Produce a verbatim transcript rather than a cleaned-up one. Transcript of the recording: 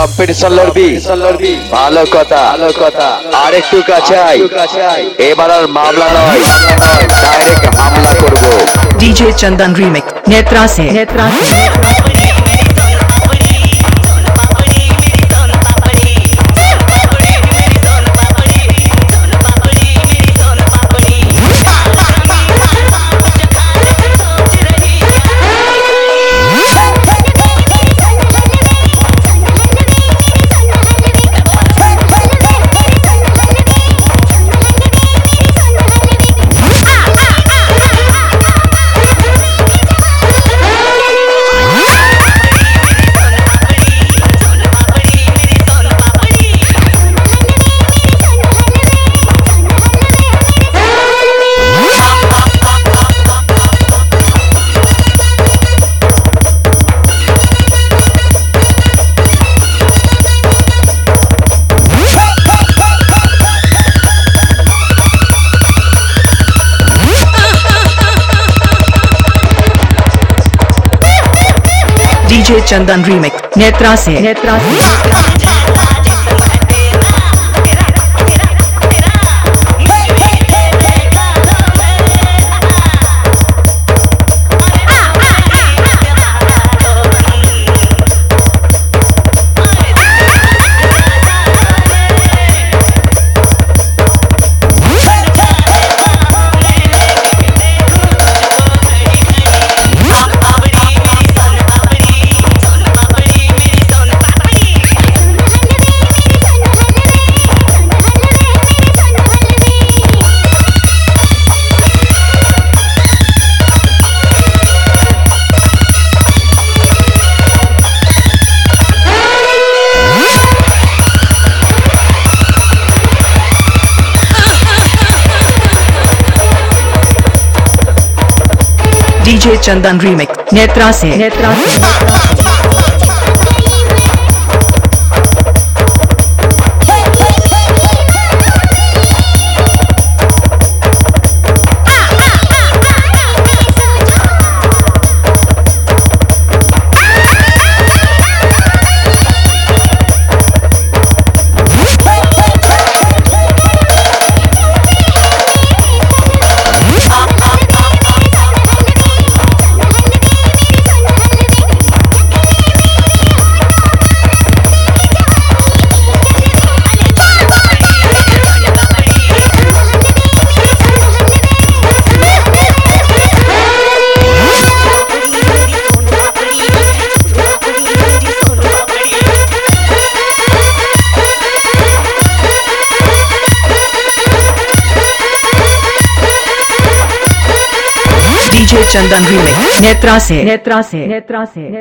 Competition লড়বি ভালো কথা ভালো কথা আর একটু কাছাই এবার আর মামলা নয় ডাইরেক্ট হামলা করব। डीजे चंदन रीमिक्स नेत्रा से नेत्रा से डीजे चंदन रीमिक्स नेत्रा से नेत्रा से डीजे चंदन रीमिक्स नेत्रा से नेत्रा से डीजे चंदन रीमिक्स नेत्रा से नेत्रा से नेत्रा से